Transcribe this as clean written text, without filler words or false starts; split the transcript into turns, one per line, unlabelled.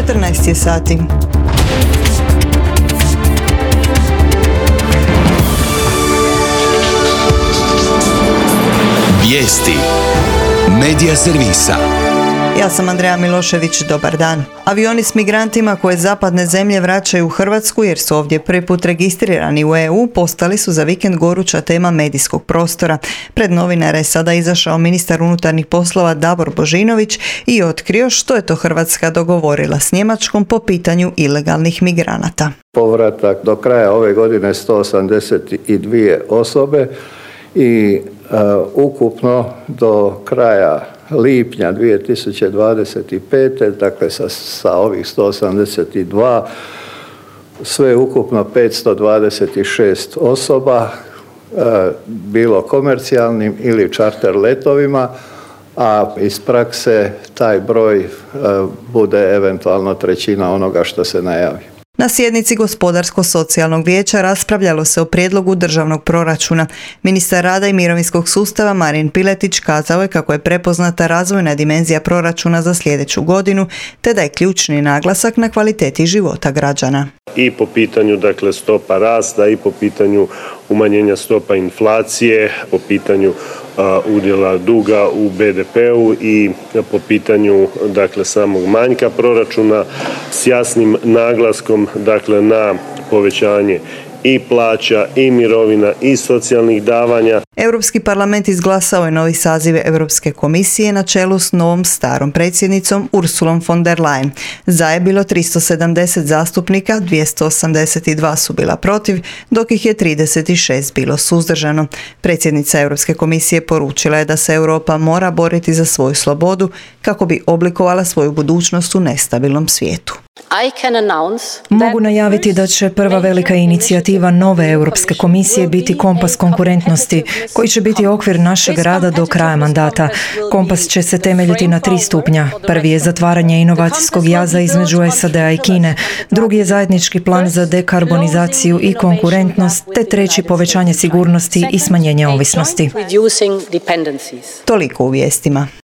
14 je sati.
Vijesti Medija servisa.
Ja sam Andreja Milošević, dobar dan. Avioni s migrantima koje zapadne zemlje vraćaju u Hrvatsku jer su ovdje prvi put registrirani u EU postali su za vikend goruća tema medijskog prostora. Pred novinare je sada izašao ministar unutarnjih poslova Davor Božinović i otkrio što je to Hrvatska dogovorila s Njemačkom po pitanju ilegalnih migranata.
Povratak do kraja ove godine 182 osobe i ukupno do kraja lipnja 2025. dakle sa ovih 182 sve ukupno 526 osoba, bilo komercijalnim ili čarter letovima, a iz prakse taj broj bude eventualno trećina onoga što se najavi.
Na sjednici Gospodarsko-socijalnog vijeća raspravljalo se o prijedlogu državnog proračuna. Ministar rada i mirovinskog sustava Marin Piletić kazao je kako je prepoznata razvojna dimenzija proračuna za sljedeću godinu, te da je ključni naglasak na kvaliteti života građana.
I po pitanju stopa rasta i po pitanju umanjenja stopa inflacije, po pitanju udjela duga u BDP-u i po pitanju samog manjka proračuna s jasnim naglaskom na povećanje i plaća i mirovina i socijalnih davanja.
Europski parlament izglasao je novi saziv Europske komisije na čelu s novom starom predsjednicom Ursulom von der Leyen. Za je bilo 370 zastupnika, 282 su bila protiv, dok ih je 36 bilo suzdržano. Predsjednica Europske komisije poručila je da se Europa mora boriti za svoju slobodu kako bi oblikovala svoju budućnost u nestabilnom svijetu.
Mogu najaviti da će prva velika inicijativa nove Europske komisije biti kompas konkurentnosti, koji će biti okvir našeg rada do kraja mandata. Kompas će se temeljiti na 3 stupnja. Prvi je zatvaranje inovacijskog jaza između SAD-a i Kine, drugi je zajednički plan za dekarbonizaciju i konkurentnost, te treći povećanje sigurnosti i smanjenje ovisnosti.
Toliko u vijestima.